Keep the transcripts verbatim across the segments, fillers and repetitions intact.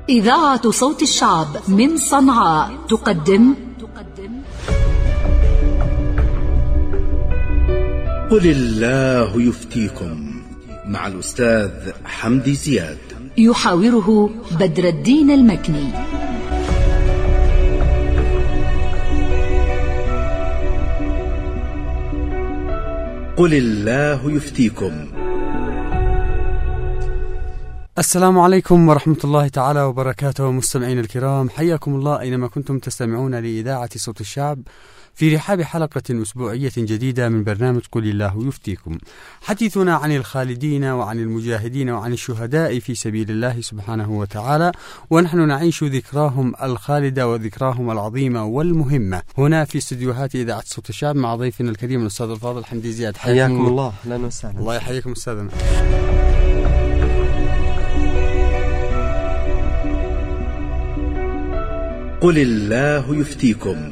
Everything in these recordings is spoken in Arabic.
إذاعة صوت الشعب من صنعاء تقدم قل الله يفتيكم مع الأستاذ حمدي زياد، يحاوره بدر الدين المكني. قل الله يفتيكم. السلام عليكم ورحمة الله تعالى وبركاته. مستمعين الكرام، حياكم الله أينما كنتم تستمعون لإذاعة صوت الشعب في رحاب حلقة أسبوعية جديدة من برنامج قل الله يفتيكم. حديثنا عن الخالدين وعن المجاهدين وعن الشهداء في سبيل الله سبحانه وتعالى، ونحن نعيش ذكراهم الخالدة وذكراهم العظيمة والمهمة هنا في استديوهات إذاعة صوت الشعب مع ضيفنا الكريم الأستاذ الفاضل حمدي زياد. حياكم الله. أهلا وسهلا. الله يحييكم أستاذنا. قل الله يفتيكم.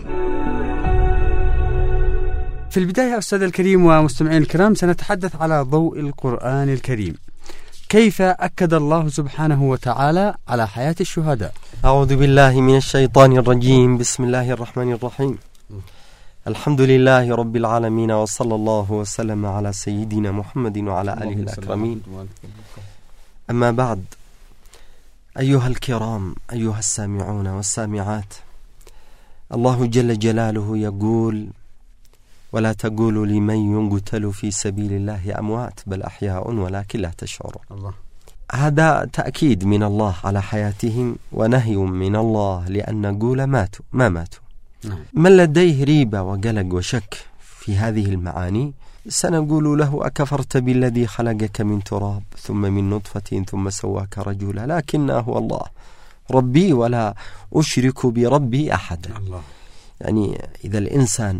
في البداية أستاذ الكريم ومستمعين الكرام، سنتحدث على ضوء القرآن الكريم. كيف أكد الله سبحانه وتعالى على حياة الشهداء؟ أعوذ بالله من الشيطان الرجيم. بسم الله الرحمن الرحيم. الحمد لله رب العالمين، وصلى الله وسلم على سيدنا محمد وعلى آله الأكرمين. أما بعد، أيها الكرام، أيها السامعون والسامعات، الله جل جلاله يقول: ولا تقولوا لمن يقتل في سبيل الله أموات بل أحياء ولكن لا تشعرون. الله. هذا تأكيد من الله على حياتهم ونهي من الله لأن نقول ماتوا ما ماتوا. نعم. من لديه ريبة وقلق وشك في هذه المعاني سنقول له: أكفرت بالذي خلقك من تراب ثم من نطفة ثم سواك رجلا، لكن هو الله ربي ولا أشرك بربي أحدا. الله. يعني إذا الإنسان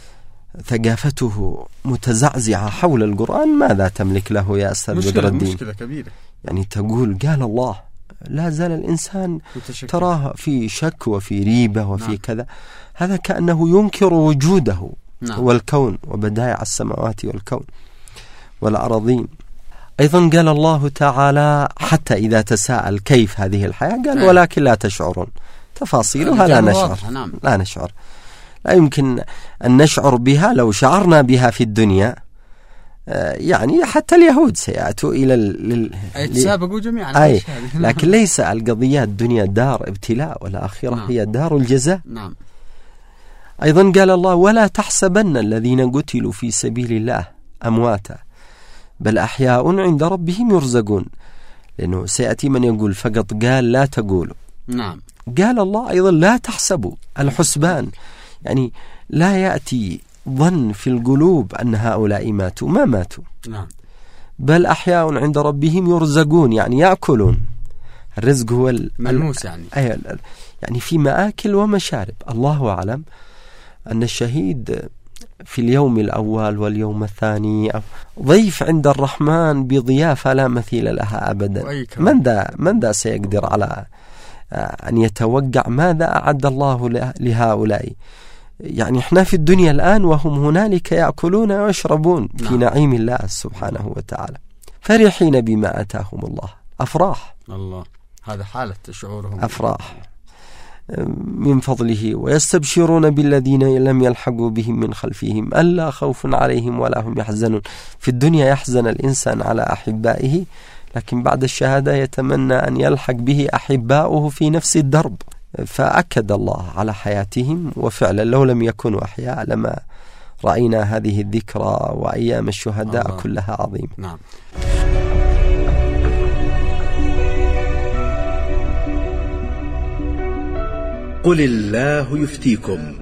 ثقافته متزعزعة حول القرآن ماذا تملك له يا أستاذ بدر الدين؟ مشكلة كبيرة. يعني تقول قال الله، لا زال الإنسان متشكل. تراه في شك وفي ريبة وفي نعم. كذا، هذا كأنه ينكر وجوده. نعم. والكون وبدائع السماوات والكون والأراضين. أيضا قال الله تعالى حتى إذا تساءل كيف هذه الحياة قال: نعم. ولكن لا تشعرون. تفاصيلها لا نشعر. نعم. لا نشعر لا يمكن أن نشعر بها. لو شعرنا بها في الدنيا يعني حتى اليهود سيأتوا إلى ال... يتسابقوا جميعا. أي. لكن ليس القضية الدنيا دار ابتلاء والآخرة نعم. هي دار الجزاء. نعم. أيضا قال الله: ولا تحسبن الذين قتلوا في سبيل الله أمواتا بل أحياء عند ربهم يرزقون. لأنه سيأتي من يقول فقط قال لا تقولوا. نعم. قال الله أيضا: لا تحسبوا. الحسبان يعني لا يأتي ظن في القلوب أن هؤلاء ماتوا، ما ماتوا. نعم. بل أحياء عند ربهم يرزقون، يعني يأكلون. الرزق هو الملموس يعني. أي يعني في مآكل ومشارب. الله أعلم أن الشهيد في اليوم الأول واليوم الثاني ضيف عند الرحمن بضيافة لا مثيل لها أبدا. من ذا من ذا سيقدر على أن يتوقع ماذا أعد الله لهؤلاء؟ يعني احنا في الدنيا الآن وهم هنالك يأكلون ويشربون في نعم. نعيم الله سبحانه وتعالى، فرحين بما أتاهم الله. أفراح. الله. هذا حالة شعورهم. أفراح من فضله، ويستبشرون بالذين لم يلحقوا بهم من خلفهم ألا خوف عليهم ولا هم يحزنون. في الدنيا يحزن الإنسان على أحبائه، لكن بعد الشهادة يتمنى أن يلحق به أحباؤه في نفس الدرب. فأكد الله على حياتهم، وفعلا لو لم يكونوا أحياء لما رأينا هذه الذكرى وأيام الشهداء الله. كلها عظيم. نعم. قل الله يفتيكم.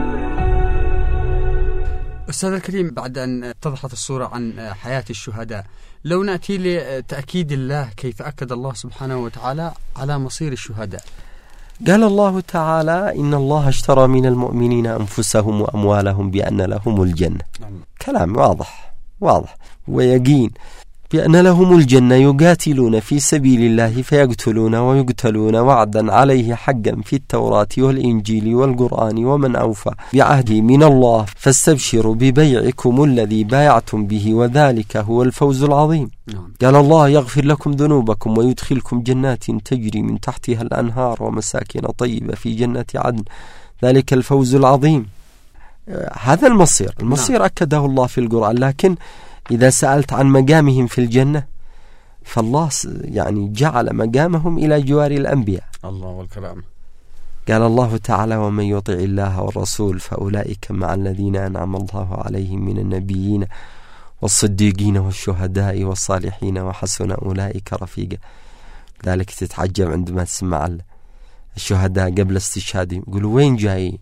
أستاذ الكريم، بعد أن اتضحت الصورة عن حياة الشهداء، لو نأتي لتأكيد الله كيف أكد الله سبحانه وتعالى على مصير الشهداء. قال الله تعالى: إن الله اشترى من المؤمنين أنفسهم وأموالهم بأن لهم الجنة. نعم. كلام واضح واضح ويقين. بأن لهم الجنة يقاتلون في سبيل الله فيقتلون ويقتلون وعدا عليه حقا في التوراة والإنجيل والقرآن ومن أوفى بعهده من الله فاستبشروا ببيعكم الذي بايعتم به وذلك هو الفوز العظيم. قال الله يغفر لكم ذنوبكم ويدخلكم جنات تجري من تحتها الأنهار ومساكن طيبة في جنة عدن ذلك الفوز العظيم. هذا المصير المصير أكده الله في القرآن. لكن إذا سألت عن مقامهم في الجنة فالله يعني جعل مقامهم إلى جوار الأنبياء. الله والكرام. قال الله تعالى ومن يطع الله والرسول فأولئك مع الذين أنعم الله عليهم من النبيين والصديقين والشهداء والصالحين وحسن أولئك رفيقا. ذلك تتعجب عندما تسمع الشهداء قبل استشهادهم يقولوا وين جاي؟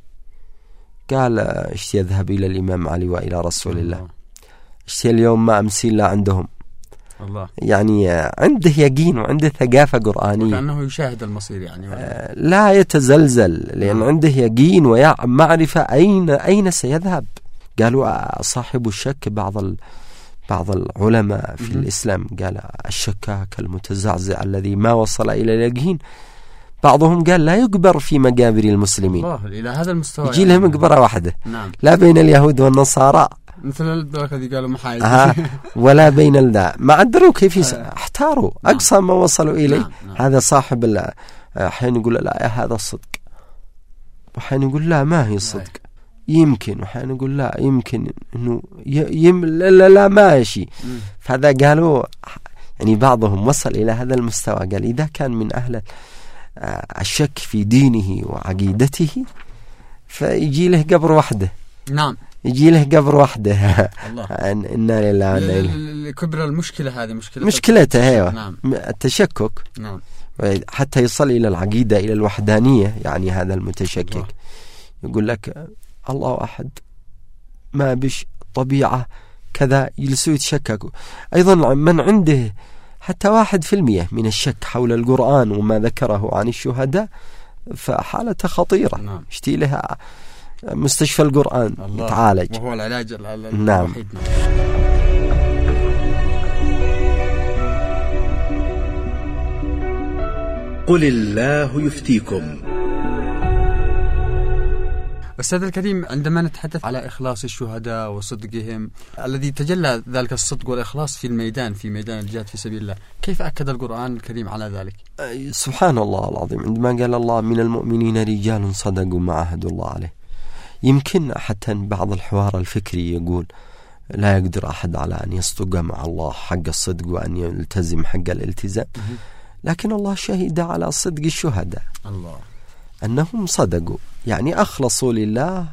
قال اشتي أذهب إلى الإمام علي وإلى رسول الله. اشتي اليوم ما أمسي إلا عندهم. الله. يعني عنده يقين وعنده ثقافة قرآنية كأنه يشاهد المصير يعني آه لا يتزلزل لأن م. عنده يقين ومعرفة أين أين سيذهب. قالوا صاحب الشك بعض ال... بعض العلماء في م. الإسلام قال الشكاك المتزعزع الذي ما وصل إلى اليقين. بعضهم قال لا يقبر في مقابر المسلمين. الله إلى هذا المستوى يجي لهم يعني. مقبرة واحدة. نعم. لا بين اليهود والنصارى مثل البركة اللي قالوا محايد آه ولا بين الذا ما أدروا كيف يس... احتاروا. نعم. أقصى ما وصلوا إليه. نعم. نعم. هذا صاحب ال... حين يقول لا هذا الصدق وحين يقول لا ما هي صدق يمكن وحين يقول لا يمكن إنه يم... لا, لا لا ماشي. فهذا قالوا يعني بعضهم وصل إلى هذا المستوى. قال إذا كان من أهل الشك في دينه وعقيدته فيجي له قبر وحده. نعم يجي له قبر وحده. الله. إنا لله وإنا إليه. كبر المشكلة هذه مشكلة مشكلته هي نعم. التشكك. نعم. حتى يصل إلى العقيدة إلى الوحدانية. يعني هذا المتشكك الله. يقول لك الله أحد ما بش طبيعة كذا يلسوا يتشككوا. أيضا من عنده حتى واحد في المية من الشك حول القرآن وما ذكره عن الشهداء فحالته خطيرة. نعم. اشتي لها مستشفى القرآن يتعالج وهو العلاج الوحيد. نعم. قل الله يفتيكم. أستاذ الكريم عندما نتحدث على إخلاص الشهداء وصدقهم الذي تجلى ذلك الصدق والإخلاص في الميدان في ميدان الجهاد في سبيل الله كيف أكد القرآن الكريم على ذلك؟ سبحان الله العظيم عندما قال الله من المؤمنين رجال صدقوا ما عهد الله عليه. يمكن حتى بعض الحوار الفكري يقول لا يقدر أحد على أن يصدق مع الله حق الصدق وأن يلتزم حق الالتزام. لكن الله شهد على صدق الشهداء الله أنهم صدقوا يعني أخلصوا لله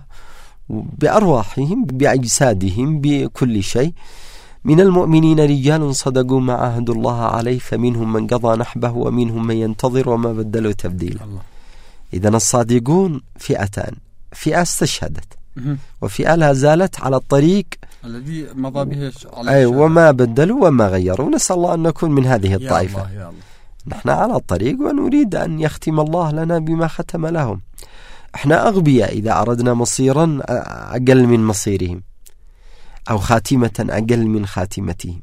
بأرواحهم بأجسادهم بكل شيء. من المؤمنين رجال صدقوا ما عهد الله عليه فمنهم من قضى نحبه ومنهم من ينتظر وما بدلوا تبديلا. إذن الصادقون فئتان. فئة استشهدت وفئة لا زالت على الطريق الذي مضى به أي وما بدلوا وما غيروا. نسأل الله أن نكون من هذه الطائفة. يا الله يا الله. نحن على الطريق ونريد أن يختم الله لنا بما ختم لهم. احنا أغبياء إذا أردنا مصيرا أقل من مصيرهم أو خاتمة أقل من خاتمتهم.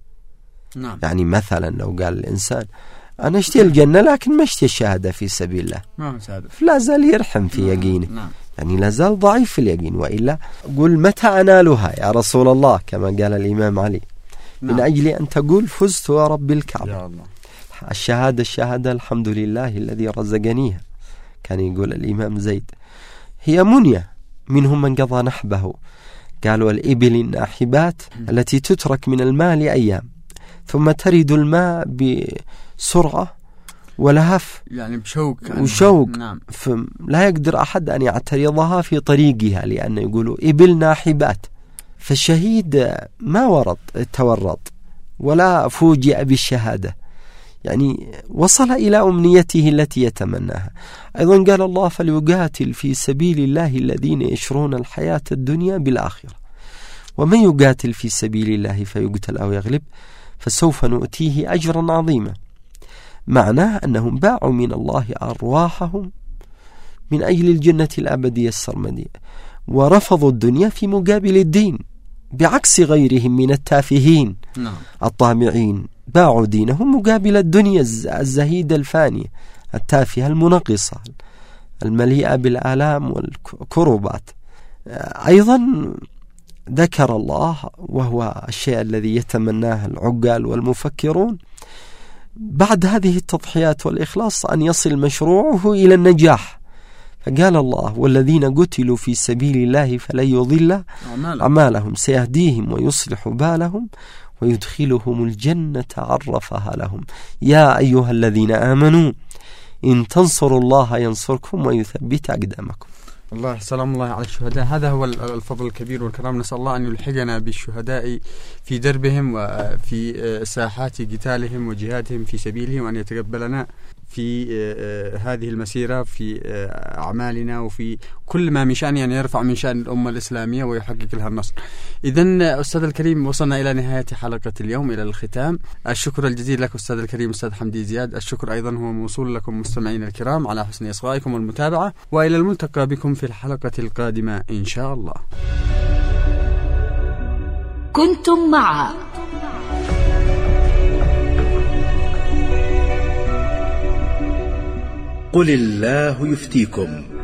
نعم. يعني مثلا لو قال الإنسان أنا اشتي الجنة لكن ما اشتي الشهادة في سبيل الله ما لا زال يرحم في نعم. يقينه. نعم. يعني لا زال ضعيف في اليقين. وإلا قل متى أنالها يا رسول الله كما قال الإمام علي. نعم. من أجل أن تقول فزت ورب الكعبة. يا الله. الشهادة الشهادة الحمد لله الذي رزقنيها. كان يقول الإمام زيد هي منية. منهم من قضى نحبه. قالوا الإبل الناحبات التي تترك من الماء لأيام ثم ترد الماء بسرعة ولهف يعني بشوق وشوق. نعم. فلا يقدر أحد أن يعترضها في طريقها لأن يقولوا إبل ناحبات. فالشهيد ما ورط تورط ولا فوجئ بالشهادة يعني وصل إلى أمنيته التي يتمناها. أيضا قال الله فليقاتل في سبيل الله الذين يشرون الحياة الدنيا بالآخرة ومن يقاتل في سبيل الله فيقتل أو يغلب فسوف نؤتيه أجرا عظيما. معناه أنهم باعوا من الله أرواحهم من أجل الجنة الأبدية السرمدية ورفضوا الدنيا في مقابل الدين بعكس غيرهم من التافهين نعم. الطامعين باعوا دينهم مقابل الدنيا الزهيدة الفانية التافهة المنغصة المليئة بالآلام والكروبات. أيضا ذكر الله، وهو الشيء الذي يتمناه العقال والمفكرون بعد هذه التضحيات والإخلاص، أن يصل مشروعه إلى النجاح، فقال الله: والذين قتلوا في سبيل الله فلن يضل أعمالهم سيهديهم ويصلح بالهم ويدخلهم الجنة عرفها لهم يا أيها الذين آمنوا إن تنصروا الله ينصركم ويثبت أقدامكم. الله سلام الله على الشهداء. هذا هو الفضل الكبير والكرام. نسأل الله أن يلحقنا بالشهداء في دربهم وفي ساحات قتالهم وجهادهم في سبيله، وأن يتقبلنا في هذه المسيرة في أعمالنا وفي كل ما من شأن أن يرفع من شأن الأمة الإسلامية ويحقق لها النصر. إذن أستاذ الكريم، وصلنا إلى نهاية حلقة اليوم، إلى الختام. الشكر الجزيل لك أستاذ الكريم أستاذ حمدي زياد. الشكر أيضا هو موصول لكم مستمعين الكرام على حسن إصغائكم والمتابعة، وإلى الملتقى بكم في الحلقة القادمة إن شاء الله. كنتم مع قل الله يفتيكم